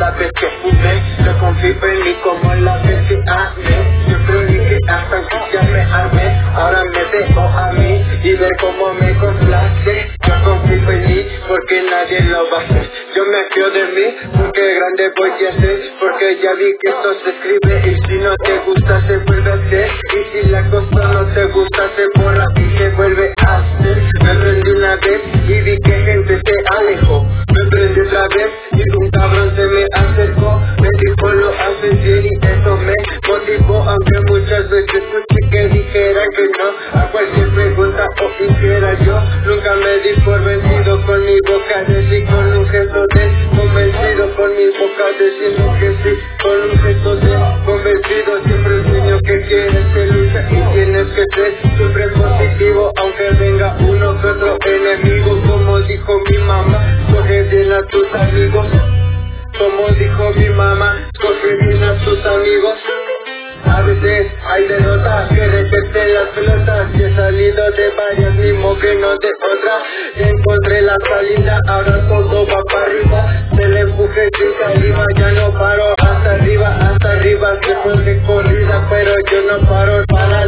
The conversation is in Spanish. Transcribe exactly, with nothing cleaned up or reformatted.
la vez que fumé, lo confío en mí como la vez que amé. Siempre dije hasta que ya me armé, ahora me dejo a mí y ver cómo me complace. Yo confío en mí porque nadie lo va a hacer. Yo me fío de mí porque grande voy a ser, porque ya vi que esto se escribe y si no te gusta se vuelve a hacer. Y si la cosa no te gusta se borra y se vuelve a hacer. Me prendí una vez y vi que gente se alejó. Me prendí otra vez y un cabrón se me acercó. Me dijo lo haces bien y eso me motivó, aunque muchas veces escuché que dijeran que no a cualquier pregunta o hiciera yo. Nunca me di por vencido, con mi boca decí con un gesto de convencido, con mi boca diciendo que sí, con un gesto de convencido. Siempre el sueño que quieres se lucha y tienes que ser siempre positivo, aunque venga uno que otro enemigo. Como dijo mi mamá, coge bien a tus amigos. Como dijo mi mamá, coge bien a tus amigos. A veces hay derrotas que detesté las pelotas y he salido de varias, mismo que no de otra. Y encontré la salida, ahora todo va para arriba. Se le empuje sin saliva, ya no paro hasta arriba, hasta arriba. Siempre de corrida, pero yo no paro para